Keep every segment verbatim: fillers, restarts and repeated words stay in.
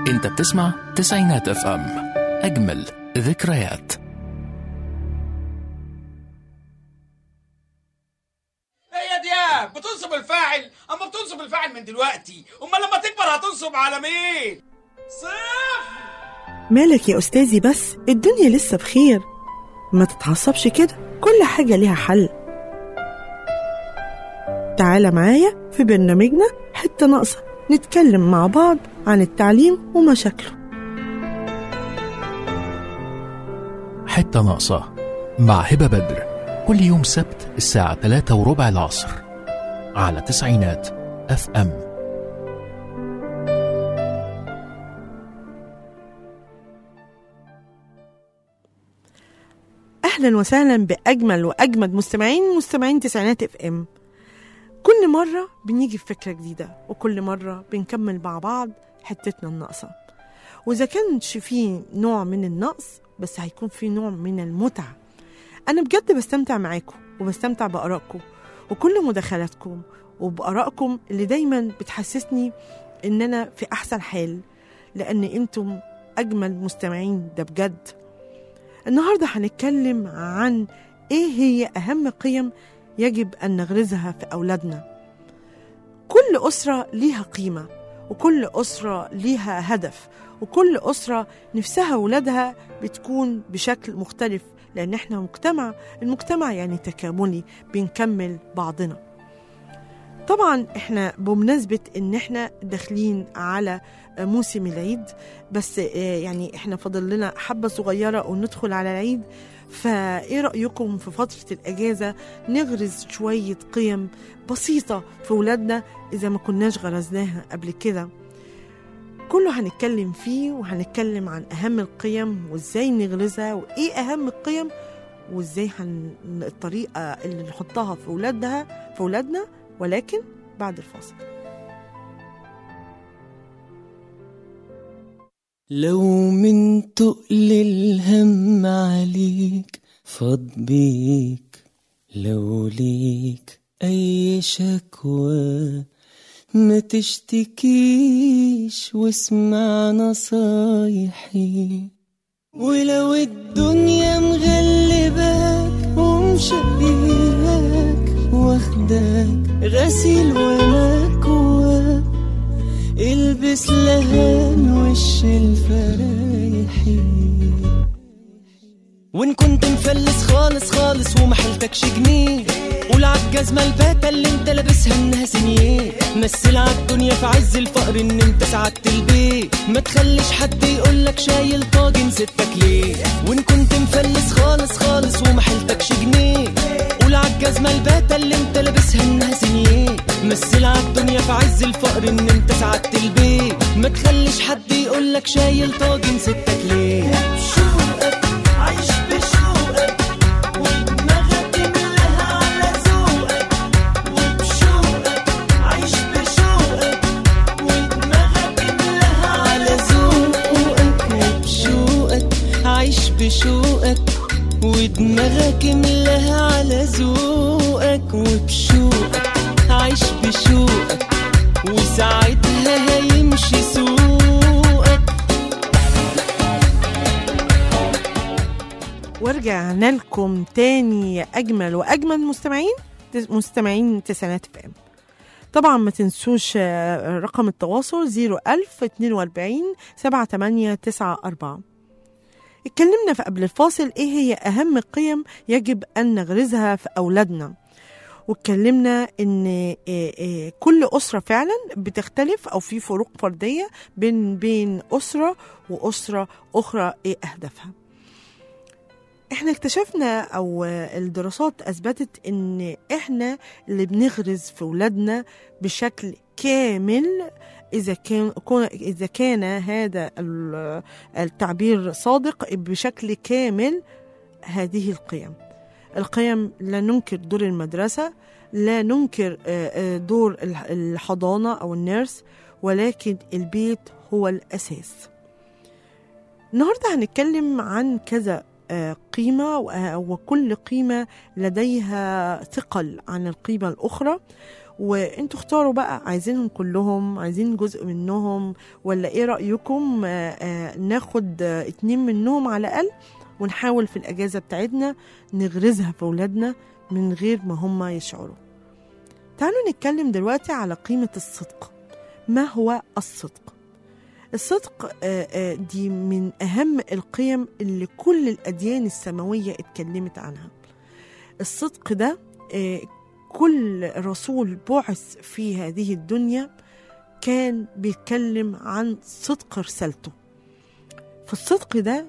انت بتسمع تسعينات اف ام، اجمل ذكريات. هي دي بتنصب الفاعل، اما بتنصب الفاعل من دلوقتي، امال لما تكبر هتنصب على مين؟ صفر. مالك يا أستاذي؟ بس الدنيا لسه بخير، ما تتعصبش كده، كل حاجة ليها حل. تعال معايا في برنامجنا حتة ناقصة، نتكلم مع بعض عن التعليم ومشاكله. حتة ناقصة مع هبة بدر، كل يوم سبت الساعة ثلاثة وربع العصر على تسعينات اف ام. أهلا وسهلا بأجمل وأجمد مستمعين مستمعين تسعينات اف ام. كل مرة بنيجي بفكرة جديدة، وكل مرة بنكمل مع بعض حتتنا الناقصة. وإذا كانش فيه نوع من النقص، بس هيكون فيه نوع من المتعة. أنا بجد بستمتع معاكم وبستمتع بآرائكم وكل مداخلاتكم وبآرائكم اللي دايما بتحسسني إن أنا في أحسن حال، لأن أنتم أجمل مستمعين، ده بجد. النهاردة هنتكلم عن إيه هي أهم قيم يجب أن نغرزها في أولادنا. كل أسرة ليها قيمة، وكل أسرة ليها هدف، وكل أسرة نفسها أولادها بتكون بشكل مختلف، لأن إحنا مجتمع، المجتمع يعني تكاملي، بنكمل بعضنا. طبعا إحنا بمناسبة إن إحنا داخلين على موسم العيد، بس يعني إحنا فضل لنا حبة صغيرة وندخل على العيد، فإيه رأيكم في فترة الأجازة نغرز شوية قيم بسيطة في ولادنا إذا ما كناش غرزناها قبل كده؟ كله هنتكلم فيه، وهنتكلم عن أهم القيم وإزاي نغرزها، وإيه أهم القيم، وإزاي هن... الطريقة اللي نحطها في ولادها في ولادنا، ولكن بعد الفاصل. لو من تقل الهم عليك فاض بيك، لو ليك أي شكوى ما تشتكيش واسمع نصايحي، ولو الدنيا مغلباك ومشقياك واخداك غسيل ومكواك، البس لهان وش الفرايحي. وان كنت مفلس خالص خالص ومحلتكش جنيه، قول عالجزمة الباتة اللي انت لابسها انها سنيه، مثل عالدنيا في عز الفقر ان انت سعدت البيت، ما تخليش حد يقولك شايل طاجن ستك ليه. وان كنت مفلس خالص خالص ومحلتكش جنيه، قول عالجزمة الباتة اللي انت لابسها انها سنيه، مثل عالدنيا في عز الفقر ان انت سعدت البيت، ما تخليش حد يقولك شايل طاجن ستك ليه. بشوقك عايش بشوقك، ودماغك ملها على ذوقك، وبشوقك عايش بشوقك، ودماغك ملها على ذوقك، وبشوقك عايش بشوقك، ودماغك ملها على ذوقك، وبشوقك عايش بشوقك، وساعتها هيمشي سوقك. ورجعنا لكم تاني يا أجمل وأجمل مستمعين مستمعين تسعينات اف ام. طبعا ما تنسوش رقم التواصل زيرو ألف اتنين وأربعين سبعة تمانية تسعة أربعة. اتكلمنا في قبل الفاصل ايه هي أهم قيم يجب أن نغرزها في أولادنا، واتكلمنا ان كل أسرة فعلا بتختلف أو في فروق فردية بين بين أسرة وأسرة أخرى، ايه أهدافها. احنا اكتشفنا او الدراسات اثبتت ان احنا اللي بنغرز في ولادنا بشكل كامل اذا كان اذا كان هذا التعبير صادق، بشكل كامل هذه القيم. القيم لا ننكر دور المدرسة، لا ننكر دور الحضانة او النيرس، ولكن البيت هو الاساس. النهارده هنتكلم عن كذا قيمة، وكل قيمة لديها ثقل عن القيمة الأخرى، وانتوا اختاروا بقى، عايزينهم كلهم، عايزين جزء منهم، ولا ايه رأيكم؟ آآ آآ ناخد آآ اتنين منهم على الأقل، ونحاول في الأجازة بتاعتنا نغرزها في أولادنا من غير ما هم يشعروا. تعالوا نتكلم دلوقتي على قيمة الصدق. ما هو الصدق؟ الصدق دي من أهم القيم اللي كل الأديان السماوية اتكلمت عنها. الصدق ده كل رسول بعث في هذه الدنيا كان بيتكلم عن صدق رسالته. فالصدق ده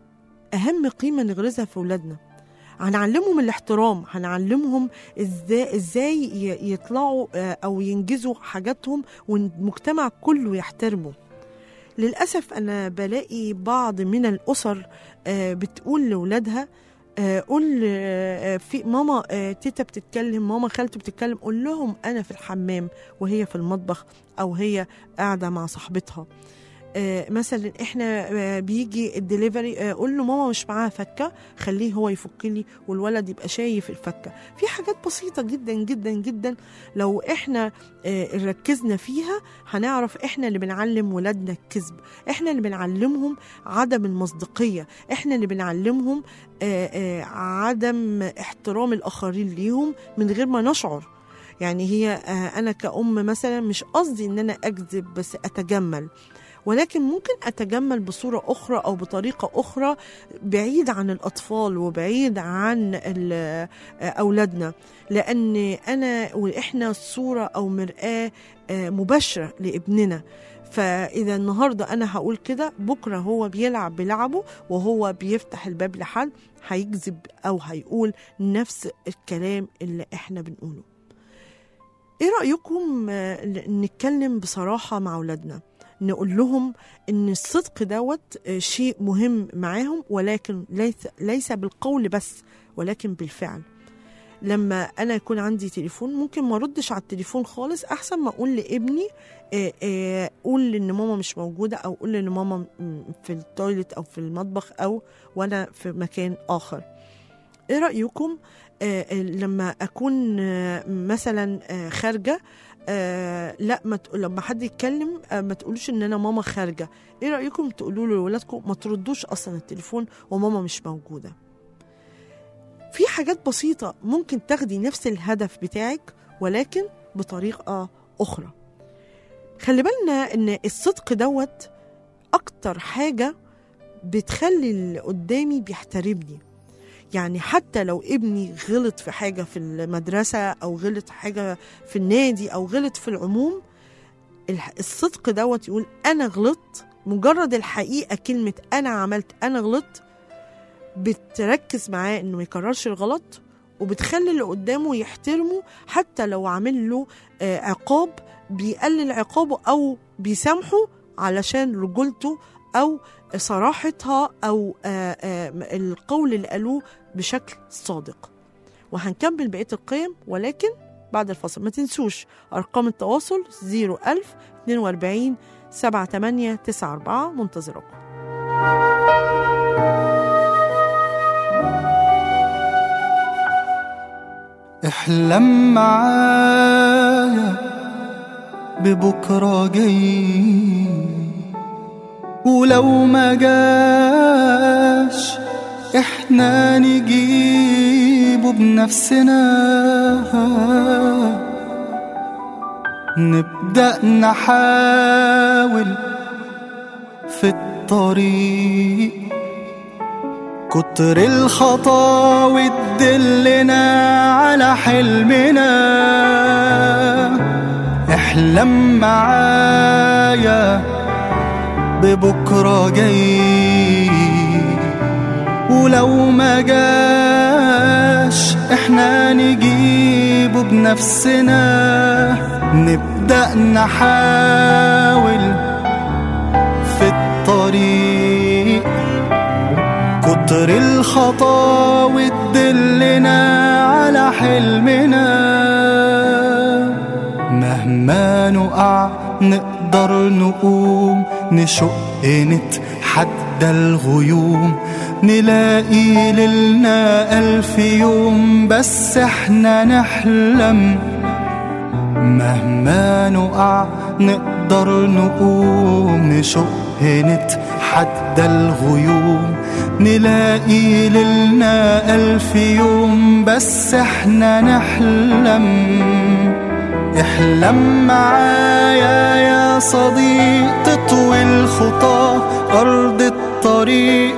أهم قيمة نغرزها في أولادنا. هنعلمهم الاحترام، هنعلمهم ازاي ازاي يطلعوا او ينجزوا حاجاتهم والمجتمع كله يحترمه. للأسف أنا بلاقي بعض من الأسر بتقول لأولادها قول في ماما تيتا بتتكلم، ماما خالته بتتكلم، قول لهم أنا في الحمام وهي في المطبخ أو هي قاعدة مع صاحبتها. آه مثلا احنا آه بيجي الدليفري، آه قول له ماما مش معاها فكه، خليه هو يفك لي والولد يبقى شايف الفكه. في حاجات بسيطه جدا جدا جدا لو احنا آه ركزنا فيها هنعرف احنا اللي بنعلم ولادنا الكذب، احنا اللي بنعلمهم عدم المصداقيه، احنا اللي بنعلمهم آه آه عدم احترام الاخرين ليهم من غير ما نشعر. يعني هي آه انا كأم مثلا مش قصدي ان انا اكذب بس اتجمل، ولكن ممكن أتجمل بصورة أخرى أو بطريقة أخرى بعيد عن الأطفال وبعيد عن أولادنا، لأن أنا وإحنا صورة أو مرآة مباشرة لابننا. فإذا النهاردة أنا هقول كده، بكرة هو بيلعب بلعبه وهو بيفتح الباب لحد هيكذب أو هيقول نفس الكلام اللي إحنا بنقوله. إيه رأيكم نتكلم بصراحة مع أولادنا، نقول لهم ان الصدق دوت شيء مهم معاهم، ولكن ليس ليس بالقول بس ولكن بالفعل. لما انا يكون عندي تليفون ممكن ما ردش على التليفون خالص، احسن ما اقول لابني آآ آآ قول ان ماما مش موجوده، او قول ان ماما في التويلت او في المطبخ او وانا في مكان اخر. ايه رايكم لما اكون مثلا خارجه آه لا ما تقول، لما حد يتكلم آه ما تقولوش ان انا ماما خارجه. ايه رايكم تقولوا لولادكم ما تردوش اصلا التليفون وماما مش موجوده؟ في حاجات بسيطه ممكن تاخدي نفس الهدف بتاعك ولكن بطريقه اخرى. خلي بالنا ان الصدق دوت اكتر حاجه بتخلي اللي قدامي بيحترمني. يعني حتى لو ابني غلط في حاجة في المدرسة أو غلط حاجة في النادي أو غلط في العموم، الصدق دوت يقول أنا غلط، مجرد الحقيقة كلمة أنا عملت أنا غلط بتركز معاه إنه ما يكررش الغلط، وبتخلي اللي قدامه يحترمه. حتى لو عامل له عقاب بيقلل عقابه أو بيسامحه علشان رجولته أو صراحتها أو آآ آآ القول اللي قالوه بشكل صادق. وهنكمل بقية القيم ولكن بعد الفصل. ما تنسوش أرقام التواصل صفر ألف اتنين وأربعين سبعة تمانية تسعة أربعة، منتظركم. احلم معايا ببكرة جاي، ولو ما جاش احنا نجيبه بنفسنا. نبدأ نحاول في الطريق، كتر الخطاوي تدلنا على حلمنا. احلم معايا ببكرة جاي، ولو ما جاش احنا نجيبه بنفسنا. نبدأ نحاول في الطريق، كتر الخطاوي تدلنا على حلمنا. مهما نقع نقدر نقوم، نشق نتحدى الغيوم، نلاقي ليلنا ألف يوم. بس احنا نحلم مهما نقع نقدر نقوم، نشق نتحدى الغيوم، نلاقي ليلنا ألف يوم. بس احنا نحلم، احلم معايا يا صديق، تطوي الخطى أرض الطريق،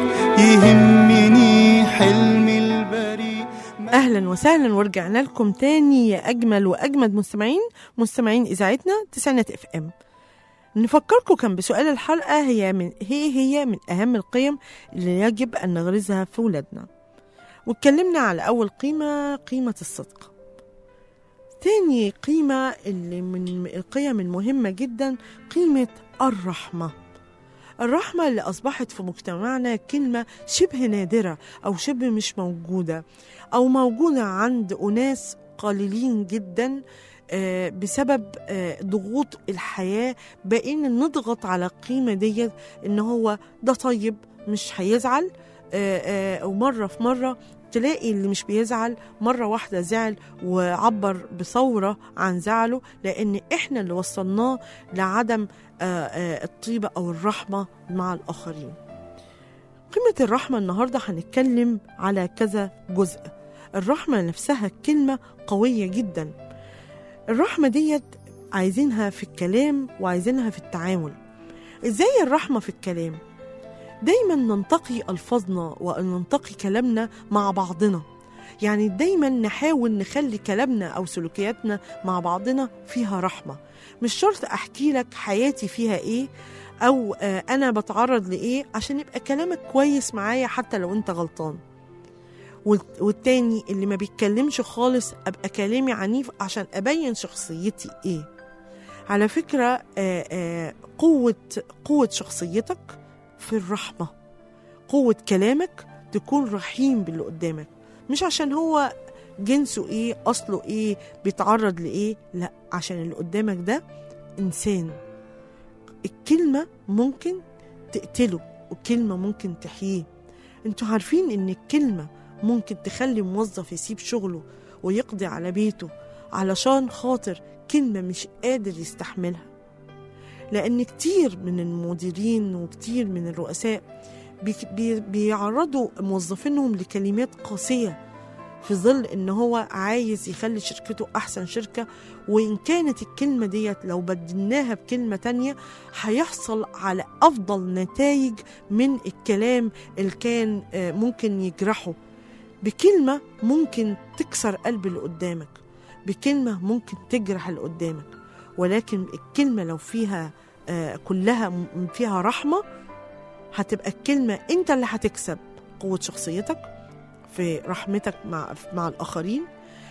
يهمني حلمي البريء. أهلا وسهلا، ورجعنا لكم تاني يا أجمل وأجمد مستمعين مستمعين إذاعتنا تسعينات اف ام. نفكركم كان بسؤال الحلقة، هي من هي هي من أهم القيم اللي يجب أن نغرزها في ولادنا، واتكلمنا على أول قيمة، قيمة الصدق. تاني قيمة اللي من القيم المهمة جدا قيمة الرحمة. الرحمة اللي أصبحت في مجتمعنا كلمة شبه نادرة أو شبه مش موجودة، أو موجودة عند أناس قليلين جدا بسبب ضغوط الحياة. بقينا نضغط على القيمة دي، إن هو ده طيب مش هيزعل، ومرة في مرة تلاقي اللي مش بيزعل مرة واحدة زعل وعبر بثورة عن زعله، لأن إحنا اللي وصلناه لعدم الطيبة أو الرحمة مع الآخرين. قيمة الرحمة النهاردة هنتكلم على كذا جزء. الرحمة نفسها كلمة قوية جدا. الرحمة ديت عايزينها في الكلام وعايزينها في التعامل. إزاي الرحمة في الكلام؟ دايما ننتقي ألفاظنا وننتقي كلامنا مع بعضنا، يعني دايما نحاول نخلي كلامنا أو سلوكياتنا مع بعضنا فيها رحمة. مش شرط أحكي لك حياتي فيها إيه أو آه أنا بتعرض لإيه عشان يبقى كلامك كويس معايا حتى لو أنت غلطان، والتاني اللي ما بيتكلمش خالص أبقى كلامي عنيف عشان أبين شخصيتي إيه. على فكرة آه آه قوة قوة شخصيتك في الرحمة، قوة كلامك تكون رحيم باللي قدامك، مش عشان هو جنسه ايه، اصله ايه، بيتعرض لايه، لا، عشان اللي قدامك ده انسان. الكلمة ممكن تقتله والكلمة ممكن تحييه. انتوا عارفين ان الكلمة ممكن تخلي موظف يسيب شغله ويقضي على بيته علشان خاطر كلمة مش قادر يستحملها. لأن كتير من المديرين وكتير من الرؤساء بي بي بيعرضوا موظفينهم لكلمات قاسية في ظل إن هو عايز يخلي شركته أحسن شركة، وإن كانت الكلمة ديت لو بدلناها بكلمة تانية هيحصل على أفضل نتائج من الكلام اللي كان ممكن يجرحه. بكلمة ممكن تكسر قلب اللي قدامك، بكلمة ممكن تجرح اللي قدامك، ولكن الكلمة لو فيها آه كلها فيها رحمة هتبقى الكلمة انت اللي هتكسب قوة شخصيتك في رحمتك مع, مع الآخرين.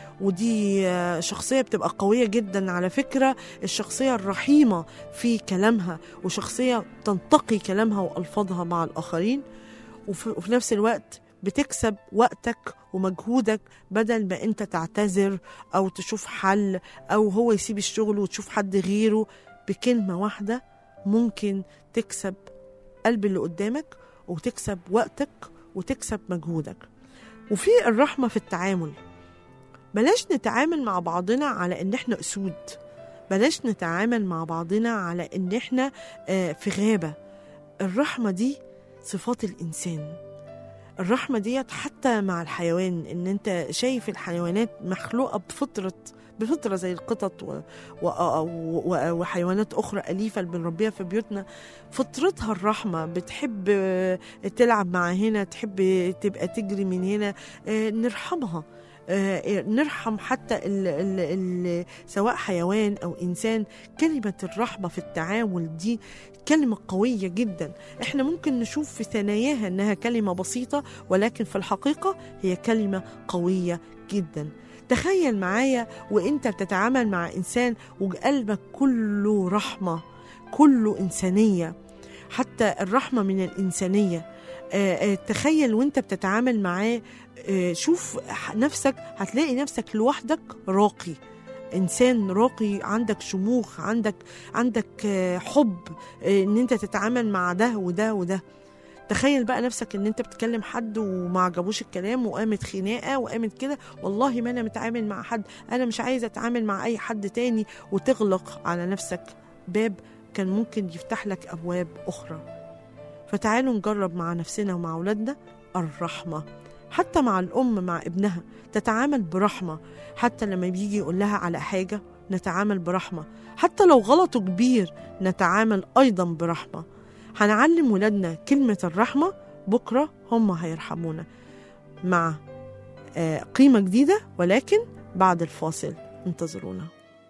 ودي آه شخصية بتبقى قوية جدا على فكرة، الشخصية الرحيمة في كلامها، وشخصية تنتقي كلامها وألفاظها مع الآخرين، وفي, وفي نفس الوقت بتكسب وقتك ومجهودك، بدل ما انت تعتذر او تشوف حل او هو يسيب الشغل وتشوف حد غيره. بكلمة واحدة ممكن تكسب قلب اللي قدامك وتكسب وقتك وتكسب مجهودك. وفي الرحمة في التعامل. بلاش نتعامل مع بعضنا على ان احنا اسود، بلاش نتعامل مع بعضنا على ان احنا في غابة. الرحمة دي صفات الانسان. الرحمة ديت حتى مع الحيوان، ان انت شايف الحيوانات مخلوقة بفطرة بفطرة زي القطط و... و... و... وحيوانات أخرى أليفة اللي بنربيها في بيوتنا، فطرتها الرحمة، بتحب تلعب مع هنا، تحب تبقى تجري من هنا، نرحمها، نرحم حتى ال ال ال سواء حيوان أو إنسان. كلمة الرحمة في التعامل دي كلمة قوية جدا. احنا ممكن نشوف في ثناياها انها كلمة بسيطة، ولكن في الحقيقة هي كلمة قوية جدا. تخيل معايا وانت بتتعامل مع انسان وقلبك كله رحمة، كله إنسانية، حتى الرحمة من الإنسانية. آه آه تخيل وانت بتتعامل معاه، آه شوف نفسك، هتلاقي نفسك لوحدك راقي، إنسان راقي، عندك شموخ، عندك عندك حب ان انت تتعامل مع ده وده وده. تخيل بقى نفسك ان انت بتكلم حد وما عجبوش الكلام وقامت خناقه وقامت كده، والله ما انا متعامل مع حد، انا مش عايزه اتعامل مع اي حد تاني، وتغلق على نفسك باب كان ممكن يفتح لك ابواب اخرى. فتعالوا نجرب مع نفسنا ومع اولادنا الرحمه، حتى مع الام مع ابنها تتعامل برحمه، حتى لما بيجي يقول لها على حاجه نتعامل برحمه، حتى لو غلطه كبير نتعامل ايضا برحمه. هنعلم ولادنا كلمة الرحمة، بكرة هم هيرحمونا. مع آه قيمة جديدة ولكن بعد الفاصل، انتظرونا.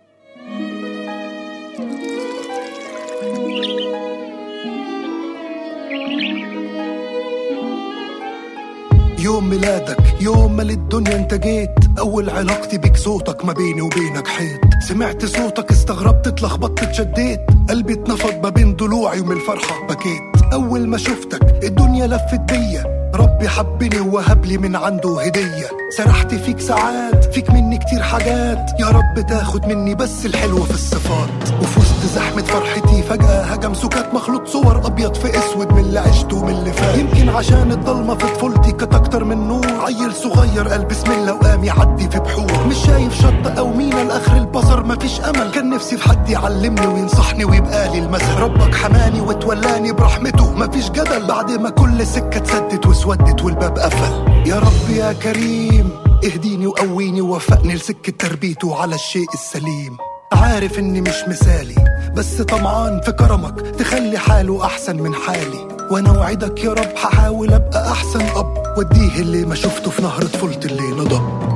يوم ميلادك يوم ما للدنيا انت جيت، اول علاقتي بيك صوتك ما بيني وبينك حيط، سمعت صوتك استغربت اتلخبطت اتشديت، قلبي اتنفض ما بين ضلوعي ومن الفرحة بكيت، اول ما شفتك الدنيا لفت بيا، ربي حبني ووهب لي من عنده هدية، سرحت فيك ساعات فيك مني كتير حاجات، يا رب تاخد مني بس الحلوة في الصفات، وفي وسط زحمة فرحتي فجأة هجم سكات مخلوط صور ابيض في اسود من اللي عشته ومن اللي فات، يمكن عشان الضلمة في طفولتي كانت اكتر من نور، عيل صغير قال بسم الله وقام يعدي في بحور، مش شايف شط او مينا لاخر البصر مفيش امل، كان نفسي في حد يعلمني وينصحني ويبقى لي المثل، ربك حماني وتولاني برحمته مفيش جدل، بعد ما كل سكة اتسدت واسودت والباب قفل، يا رب يا كريم اهديني وقويني ووفقني لسكة تربيته على الشيء السليم، عارف اني مش مثالي بس طمعان في كرمك تخلي حاله احسن من حالي، وانا وعدك يا رب هحاول ابقى احسن اب، وديه اللي ما شفته في نهر طفولتي اللي نضب.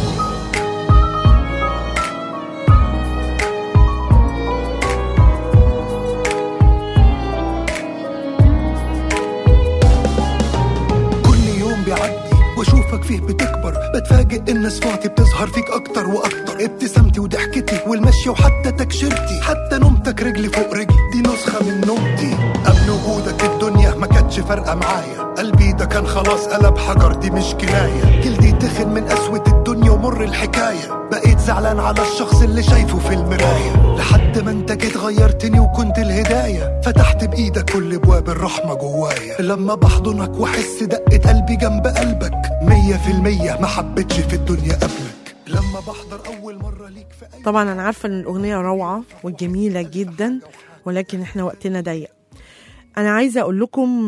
واشوفك فيه بتكبر، بتفاجئ ان صفاتي بتظهر فيك اكتر واكتر، ابتسامتي وضحكتي والمشي وحتى تكشيرتي، حتى نومتك رجلي فوق رجلي دي نسخة من نومتي، قبل وجودك الدنيا ما كانتش فارقة معايا، قلبي ده كان خلاص قلب حجر دي مش كناية، جلدي تخن من قسوة الدنيا ومر الحكاية، بقيت زعلان على الشخص اللي شايفه في المراية، لحد ما انت جيت غيرتني وكنت الهداية، فتحت بايدك كل ابواب الرحمة جوايا، لما بحضنك واحس دقة قلبي جنب قلبك، مية في المية ما حبتش في الدنيا قبلك، لما بحضر اول مرة ليك في أي. طبعا انا عارفة ان الاغنية روعة وجميلة جدا، ولكن احنا وقتنا ضيق. انا عايزة اقول لكم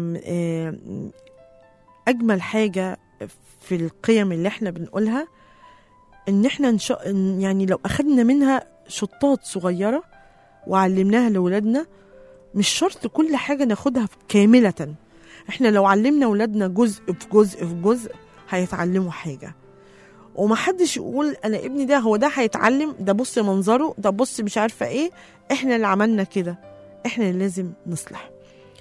اجمل حاجة في القيم اللي احنا بنقولها ان احنا نش... يعني لو اخدنا منها شطات صغيرة وعلمناها لولادنا، مش شرط كل حاجة ناخدها كاملة، احنا لو علمنا ولادنا جزء في جزء في جزء هيتعلموا حاجة، ومحدش يقول انا ابني ده هو ده هيتعلم، ده بص منظره، ده بص مش عارفة ايه، احنا اللي عملنا كده، احنا اللي لازم نصلح.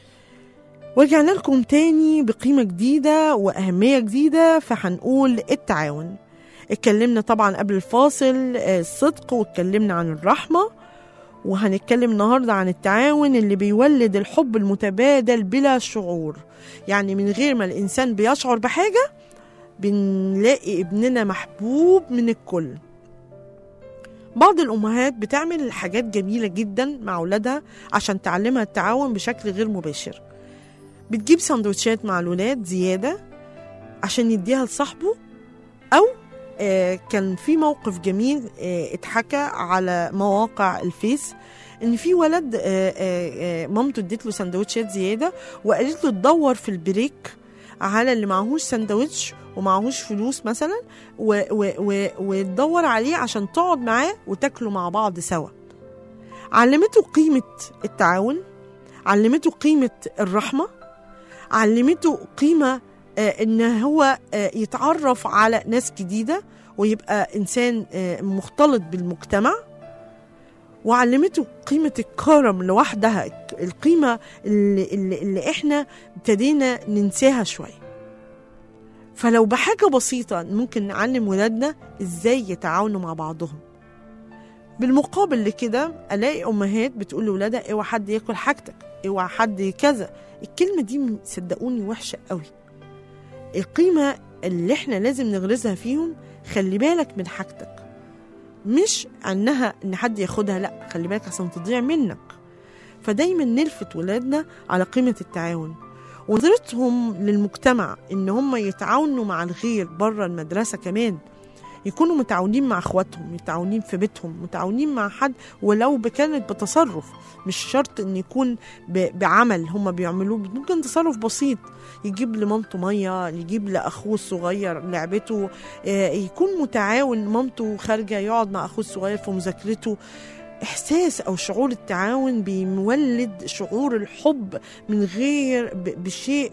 ورجعنا لكم تاني بقيمة جديدة وأهمية جديدة، فهنقول التعاون. اتكلمنا طبعا قبل الفاصل الصدق، واتكلمنا عن الرحمة، وهنتكلم النهاردة عن التعاون اللي بيولد الحب المتبادل بلا شعور، يعني من غير ما الإنسان بيشعر بحاجة بنلاقي ابننا محبوب من الكل. بعض الأمهات بتعمل حاجات جميلة جدا مع أولادها عشان تعلمها التعاون بشكل غير مباشر، بتجيب سندوتشات مع الولاد زيادة عشان يديها لصاحبه، أو آه كان في موقف جميل آه اتحكى على مواقع الفيس ان في ولد آه آه مامته ادت له سندوتشات زيادة وقالت له تدور في البريك على اللي معهوش سندوتش ومعهوش فلوس مثلا، وتدور عليه عشان تقعد معاه وتاكلوا مع بعض سوا. علمته قيمة التعاون، علمته قيمة الرحمة، علمته قيمة آه ان هو آه يتعرف على ناس جديدة ويبقى انسان آه مختلط بالمجتمع، وعلمته قيمة الكرم لوحدها، القيمة اللي, اللي, اللي احنا ابتدينا ننساها شوية. فلو بحاجة بسيطة ممكن نعلم ولادنا ازاي يتعاونوا مع بعضهم. بالمقابل لكده الاقي امهات بتقول لولادها اوعى حد ياكل حاجتك، اوعى حد كذا. الكلمة دي صدقوني وحشة قوي. القيمة اللي احنا لازم نغرزها فيهم خلي بالك من حاجتك، مش انها ان حد ياخدها، لا خلي بالك عشان تضيع منك. فدايما نلفت ولادنا على قيمة التعاون، ونظرتهم للمجتمع إن هم يتعاونوا مع الغير بره المدرسة كمان، يكونوا متعاونين مع اخواتهم، متعاونين في بيتهم، متعاونين مع حد ولو كانت بتصرف، مش شرط ان يكون بعمل هم بيعملوه، ممكن تصرف بسيط، يجيب لمامته ميه، يجيب لاخوه الصغير لعبته، يكون متعاون، مامته خارجه يقعد مع اخوه الصغير في مذاكرته. إحساس أو شعور التعاون بيولد شعور الحب من غير بشيء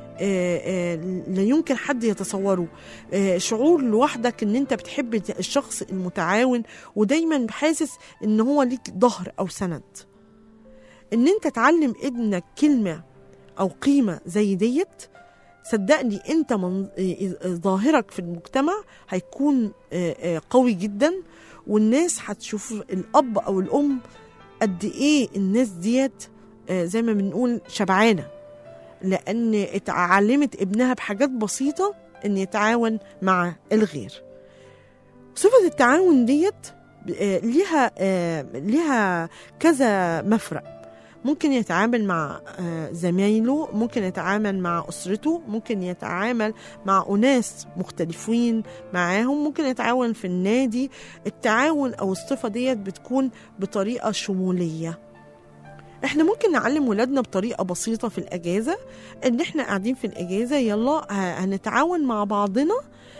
لا يمكن حد يتصوره. شعور لوحدك ان انت بتحب الشخص المتعاون ودايما حاسس ان هو ليك ظهر او سند. ان انت تعلم ابنك كلمة او قيمة زي ديت، صدقني انت من ظاهرك في المجتمع هيكون قوي جدا، والناس هتشوف الاب او الام قد ايه الناس ديت زي ما بنقول شبعانة، لأن اتعلمت ابنها بحاجات بسيطة أن يتعاون مع الغير. صفة التعاون ديت لها لها كذا مفرق، ممكن يتعامل مع زمايله، ممكن يتعامل مع أسرته، ممكن يتعامل مع أناس مختلفين معاهم، ممكن يتعاون في النادي. التعاون أو الصفة ديت بتكون بطريقة شمولية. احنا ممكن نعلم ولادنا بطريقة بسيطة في الأجازة، ان احنا قاعدين في الأجازة يلا هنتعاون مع بعضنا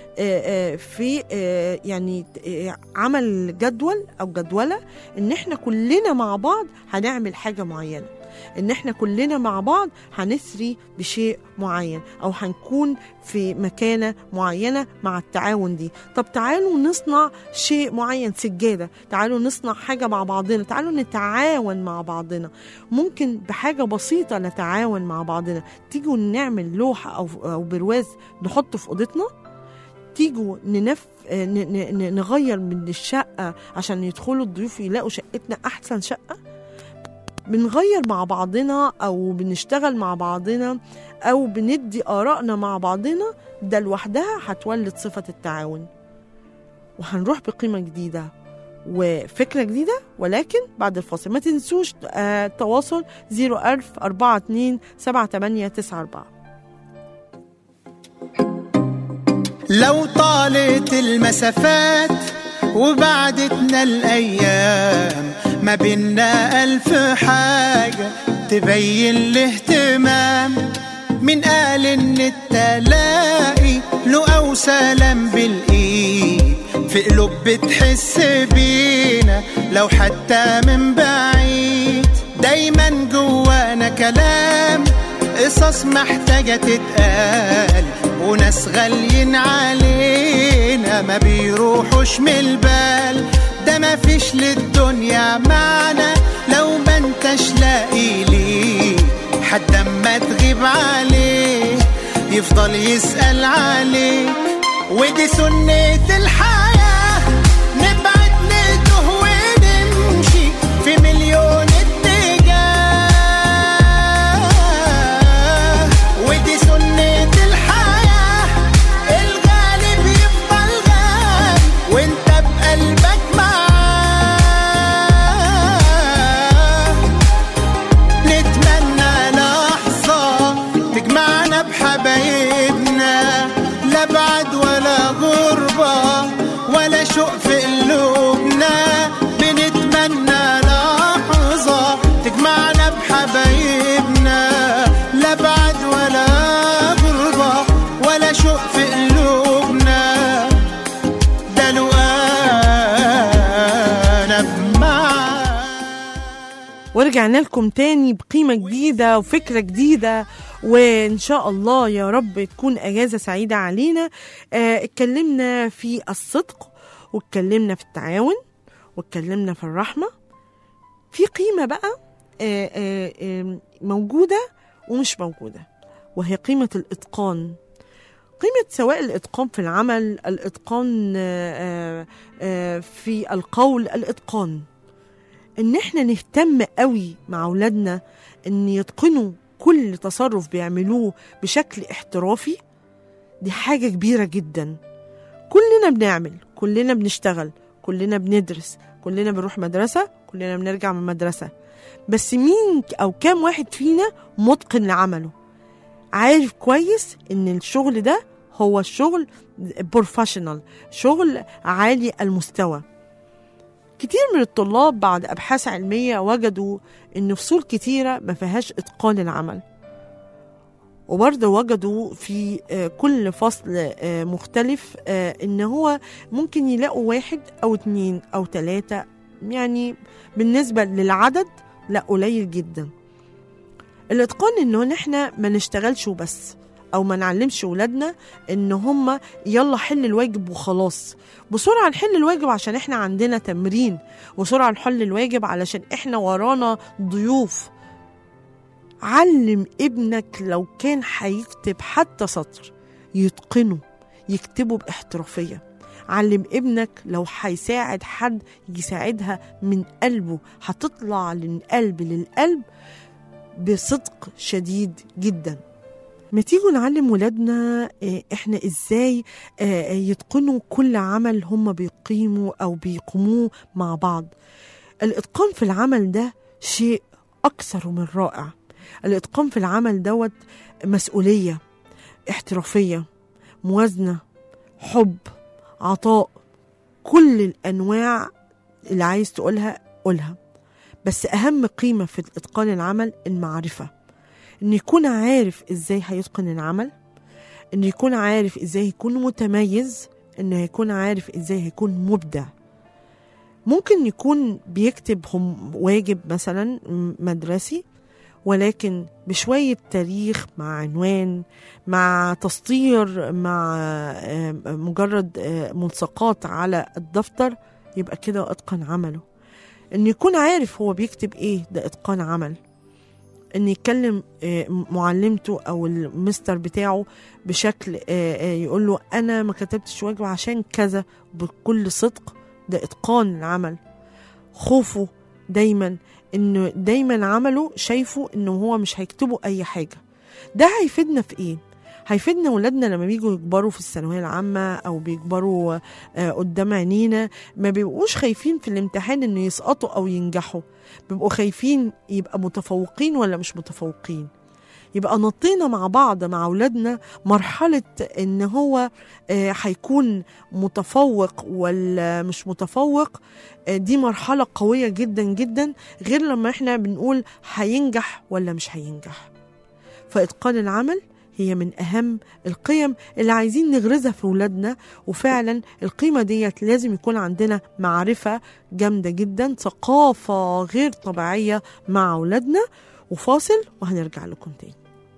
في يعني عمل جدول أو جدولة، ان احنا كلنا مع بعض هنعمل حاجة معينة، ان احنا كلنا مع بعض هنسري بشيء معين او هنكون في مكانة معينة مع التعاون دي. طب تعالوا نصنع شيء معين، سجادة، تعالوا نصنع حاجة مع بعضنا، تعالوا نتعاون مع بعضنا. ممكن بحاجة بسيطة نتعاون مع بعضنا، تيجوا نعمل لوحة او او برواز نحطه في اوضتنا، تيجوا ننف نغير من الشقة عشان يدخلوا الضيوف يلاقوا شقتنا احسن شقة. بنغير مع بعضنا أو بنشتغل مع بعضنا أو بندي آرائنا مع بعضنا، ده لوحدها هتولد صفة التعاون. وهنروح بقيمة جديدة وفكرة جديدة، ولكن بعد الفاصل. ما تنسوش آه تواصل صفر ألف أربعة اتنين سبعة تمانية تسعة أربعة. لو طالت المسافات وبعدتنا الأيام، ما بينا ألف حاجة تبين الاهتمام. من قال إن التلاقي له أو سلام بالإيد، في قلوب بتحس بينا لو حتى من بعيد. دايما جوانا كلام، قصص محتاجة تتقال، وناس غاليين علينا ما بيروحوش من البال. ده ما فيش للدنيا معنى لو ما انتش لاقي ليه حد اما تغيب عليه يفضل يسأل عليك. ودي سنة الحياة، نبعد نتوه ونمشي في مليون اتجاه. ودي سنة الحياة، الغالب يفضل غالي وانت بقلبك معاه. نتمنى لحظة تجمعنا بحبايبنا، لا بعد ولا غربة ولا شوق في قلوبنا. بنتمنى لحظة تجمعنا بحبايبنا، لا بعد ولا غربة ولا شوق في قلوبنا. ده لو أنا بمعاك. ورجعنا لكم تاني بقيمة جديدة وفكرة جديدة، وإن شاء الله يا رب تكون أجازة سعيدة علينا. اه اتكلمنا في الصدق، واتكلمنا في التعاون، واتكلمنا في الرحمة. في قيمة بقى اه اه اه موجودة ومش موجودة، وهي قيمة الإتقان. قيمة سواء الإتقان في العمل، الإتقان اه اه في القول، الإتقان إن احنا نهتم قوي مع أولادنا إن يتقنوا كل تصرف بيعملوه بشكل احترافي. دي حاجة كبيرة جدا. كلنا بنعمل، كلنا بنشتغل، كلنا بندرس، كلنا بنروح مدرسة، كلنا بنرجع من مدرسة، بس مين أو كام واحد فينا متقن لعمله؟ عارف كويس ان الشغل ده هو الشغل بروفيشنال، شغل عالي المستوى. كتير من الطلاب بعد أبحاث علمية وجدوا إن فصول كتيرة ما فيهاش إتقان العمل، وبرضه وجدوا في كل فصل مختلف إن هو ممكن يلاقوا واحد أو اتنين أو تلاتة، يعني بالنسبة للعدد لا قليل جدا. الإتقان إنه نحن ما نشتغلش وبس، أو ما نعلمش ولادنا إن هم يلا حل الواجب وخلاص، بسرعة نحل الواجب عشان إحنا عندنا تمرين، بسرعة نحل الواجب علشان إحنا ورانا ضيوف. علم ابنك لو كان هيكتب حتى سطر يتقنه، يكتبه باحترافية. علم ابنك لو هيساعد حد يساعدها من قلبه، هتطلع من قلب للقلب بصدق شديد جدا. ما تيجوا نعلم ولادنا احنا ازاي يتقنوا كل عمل هم بيقيموا او بيقوموه مع بعض. الاتقان في العمل ده شيء اكثر من رائع. الاتقان في العمل دوت مسؤولية، احترافية، موازنة، حب، عطاء، كل الانواع اللي عايز تقولها قولها. بس اهم قيمة في اتقان العمل المعرفة، إن يكون عارف إزاي هيتقن العمل، إن يكون عارف إزاي يكون متميز، إن يكون عارف إزاي يكون مبدع. ممكن يكون بيكتب هم واجب مثلا مدرسي، ولكن بشوية تاريخ مع عنوان، مع تسطير، مع مجرد ملصقات على الدفتر، يبقى كده أتقن عمله. إن يكون عارف هو بيكتب إيه، ده إتقان عمل. ان يتكلم معلمته او المستر بتاعه بشكل يقول له انا ما كتبتش واجب عشان كذا بكل صدق، ده اتقان العمل. خوفه دايما انه دايما عمله شايفه انه هو مش هيكتبوا اي حاجة. ده هيفيدنا في ايه؟ هيفيدنا ولادنا لما بيجوا يكبروا في الثانوية العامة أو بيكبروا قدام عينينا، ما بيبقوش خايفين في الامتحان إنه يسقطوا أو ينجحوا، بيبقوا خايفين يبقى متفوقين ولا مش متفوقين. يبقى نطينا مع بعض مع ولادنا مرحلة إن هو هيكون متفوق ولا مش متفوق. دي مرحلة قوية جدا جدا، غير لما احنا بنقول هينجح ولا مش هينجح. فإتقان العمل هي من أهم القيم اللي عايزين نغرزها في ولادنا، وفعلا القيمة ديت لازم يكون عندنا معرفة جامدة جدا، ثقافة غير طبيعية مع ولادنا. وفاصل وهنرجع لكم تاني.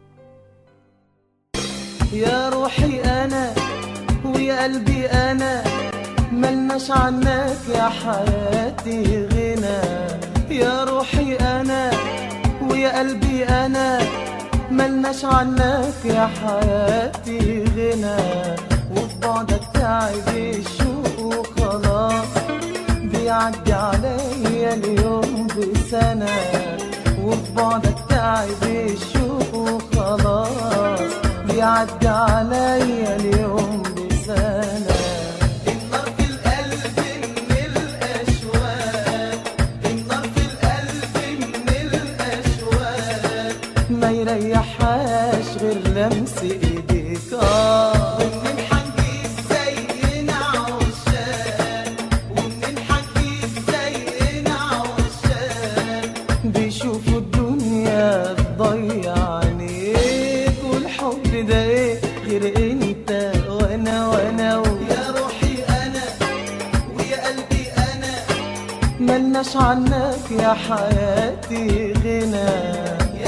يا روحي أنا ويا قلبي أنا ملناش عنك يا حياتي غنى. يا روحي أنا ويا قلبي أنا ملناش عنك يا حياتي غنى. وفي بعدك تعب الشوق وخلاص، بيعدي عليا اليوم بسنة. وفي بعدك تعب الشوق وخلاص، بيعدي عليا اليوم بسنة. النار في القلب من الأشواق، النار في القلب من الأشواق، ما يريحهاش غير لمس ايديك. اه ومنين حنجيب زينا عشاق، ومنين حنجيب زينا عشاق، بيشوفوا الدنيا تضيع عينيك. والحب ده ايه غير انت وانا وانا و... يا روحي انا ويا قلبي انا ملناش عنك يا حياتي غنى.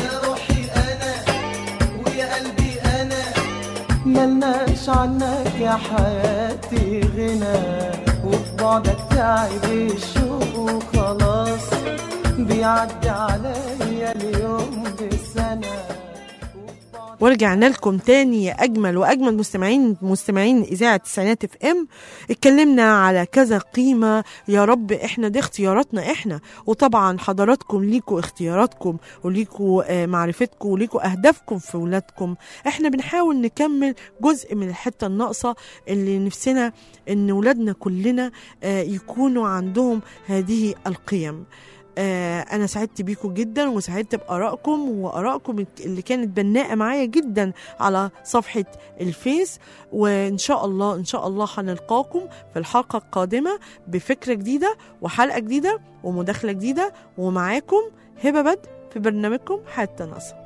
ملناش عنك يا حياتي غنى. وفي بعدك تعب الشوق وخلاص، بيعدي عليا اليوم بسنة. ورجعنا لكم تاني يا أجمل وأجمل مستمعين مستمعين إذاعة تسعينات اف ام. اتكلمنا على كذا قيمة. يا رب احنا دي اختياراتنا احنا، وطبعا حضراتكم ليكوا اختياراتكم وليكوا معرفتكم وليكوا أهدافكم في ولادكم. احنا بنحاول نكمل جزء من الحتة الناقصة اللي نفسنا ان ولادنا كلنا يكونوا عندهم هذه القيم. آه أنا سعدت بيكم جدا، وسعدت بآرائكم وآرائكم اللي كانت بناءة معايا جدا على صفحة الفيس. وإن شاء الله إن شاء الله هنلقاكم في الحلقة القادمة بفكرة جديدة وحلقة جديدة ومداخلة جديدة، ومعاكم هبة بدر في برنامجكم حتى نصر.